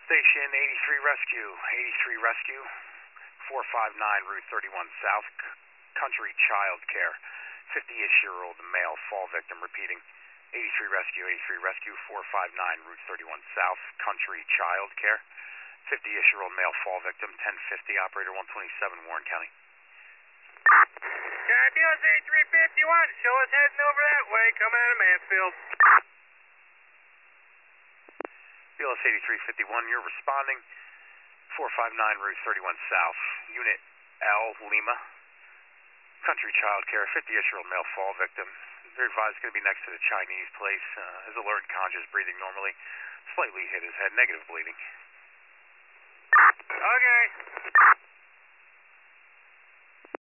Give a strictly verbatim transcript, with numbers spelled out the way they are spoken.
Station eighty-three Rescue, eighty-three Rescue, four five nine Route thirty-one South, Country Child Care, fifty-ish-year-old male fall victim, repeating, eighty-three Rescue, eighty-three Rescue, four five nine Route thirty-one South, Country Child Care, fifty-ish-year-old male fall victim, ten fifty, operator one twenty-seven, Warren County. Uh, B S eighty-three fifty-one, show us heading over that way, coming out of Mansfield. B L S eighty-three fifty-one, you're responding, four five nine Route thirty-one South, Unit L, Lima, Country Child Care, fifty-ish-year-old male fall victim. They're advised going to be next to the Chinese place. Uh, is alert, conscious, breathing normally, slightly hit his head, negative bleeding. Okay.